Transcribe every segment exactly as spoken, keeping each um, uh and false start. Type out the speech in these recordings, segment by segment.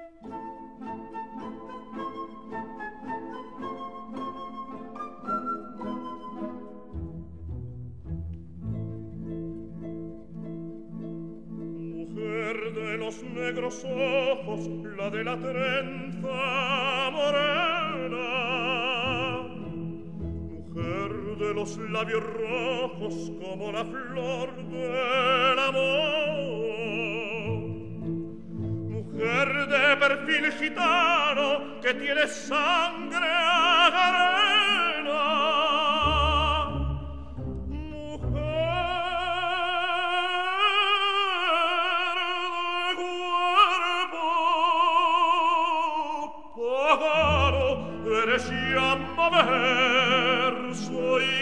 De los negros ojos, la de la trenza morena, mujer de los labios rojos como la flor del amor, mujer de perfil gitano que tiene sangre arena. Eres llama, verso y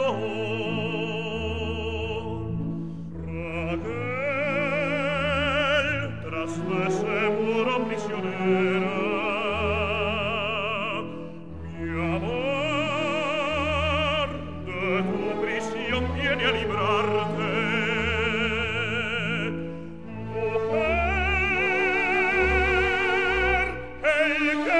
flor. Raquel, tras de ese muro prisionera, mi amor de tu prisión viene a librarte. Mujer, el que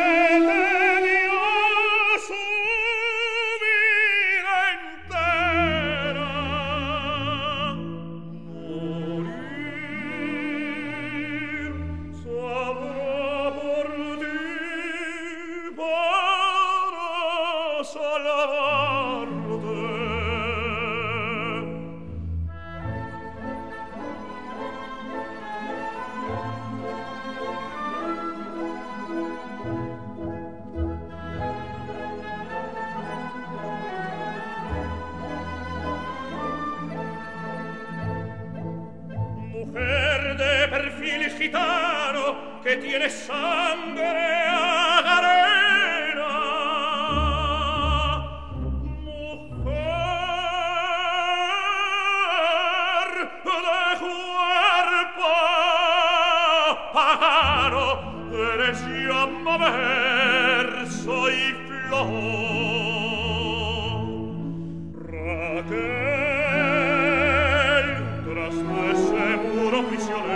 gitano que tiene sangre arena, mujer de cuerpo pájaro, eres llama, verso y flor. Raquel, tras de ese muro prisionero,